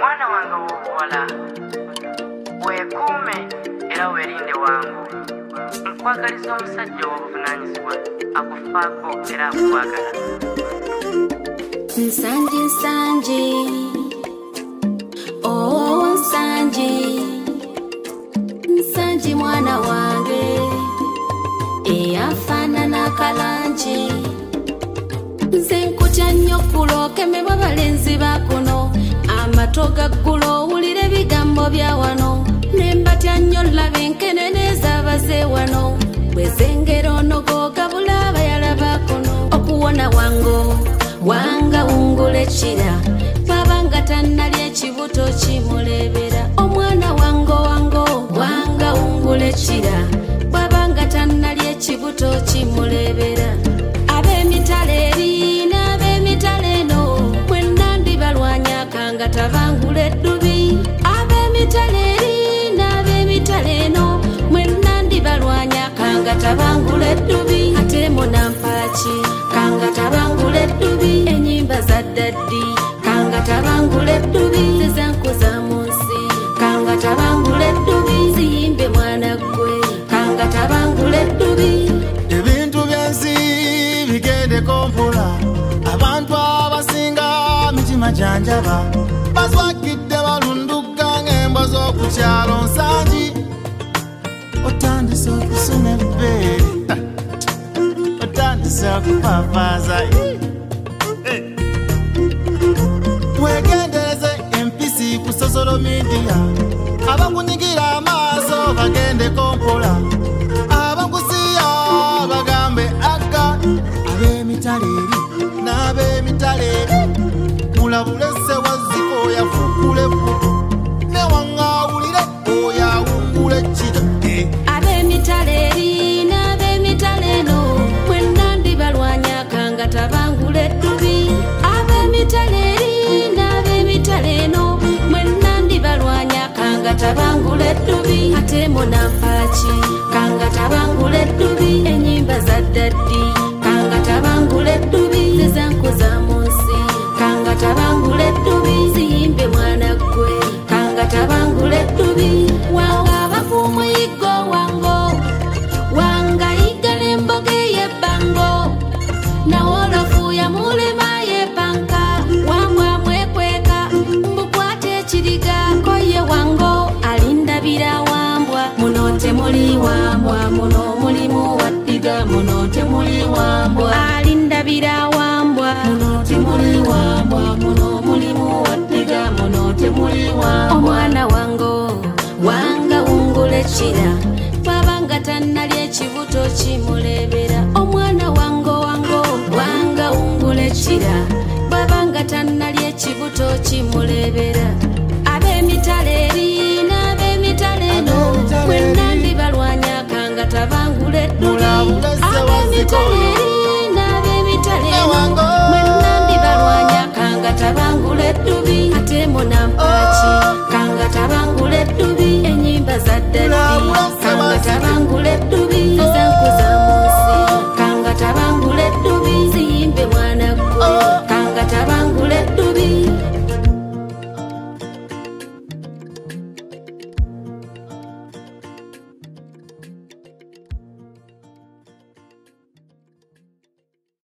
mwana wange w'obuwala weekuume era weerinde wangu. Nkwagaliza omusajja ow'obuvunaanyizibwa akufaako era akwagala. Nsanji nsanji, oh nsanji, nsanji mwana wange eyafaanana kalangi. Nze nkutya nnyo kulokeme babalenzi bakuno, amato gaggulo owulire ebigambo bya wano, ne mbatya nnyo laba enkenene ez'abaze wano, bwezengera onogo gabula abayala bakuno. Okuwona wanga wungula ekira, babanga tannalya ekibuto kimulebera. Omwana wanga wungula ekira, babanga tannalya ekibuto kimulebera. Ab'emitala eri n'ab'emitala eno mwenna ndibalwanya kanga tabangula eddubi. Ab'emitala eri n'ab'emitala eno mwenna ndibalwanya kanga tabangula eddubi. Ate munampaaki kanga tabangula eddubi. Ennyimba za ddaddi kanga tabangula eddubi. Zezankuza mu nsi kanga tabangula eddubi. Ziyimbe mwana ggwe kanga tabangula eddubi. Ebintu byensi bigendeko mpola, abantu abasinga mitima janjaba, bazwakidde balunduka ng'embwa z'okukyalo. Nsanji otandise okusuna ebbeere, otandise okupapaaza. Wegendereze empisi ku social media, abakunyigira amaaso bagendeko mpola, abakusiya bagambe akka. Ab'emitala eri n'ab'emitala eri mulabule Ssewazzike oyafukula ebbuto, ne wangawulire oyawungula ekira. Ab'emitala eri n'ab'emitala eno mwenna ndibalwanya kanga tabangula eddubi. Ab'emitala eri n'ab'emitala eno mwenna ndibalwanya kanga tabangula eddubi. Ate munampaaki kanga tabangula eddubi. Ennyimba za ddaddi kanga tabangula eddubi. Zezankuza mu nsi kanga tabangula eddubi. Ziyimbe mwana ggwe kanga tabangula eddubi. Wanga bakumuyiggo wanga yiga n'emboga ey'ebbango, nawolofuya mulema yepanka. Wambwa mwekweka mbukwata ekiriga koye wango alindabira wambwa. Muno temuli wambwa, muno mulimu waddiga. Muno temuli wambwa alindabira wambwa. Muno temuli wambwa, muno mulimu waddiga. Muno temuli wambwa. Omwana wanga wungula ekira, babanga tannalya ekibuto kimulebera. Omwana wanga wungula ekira, babanga tannalya ekibuto kimulebera. Ab'emitala eri n'ab'emitala eno mwenna ndibalwanya kanga tabangula eddubi. Ab'emitala eri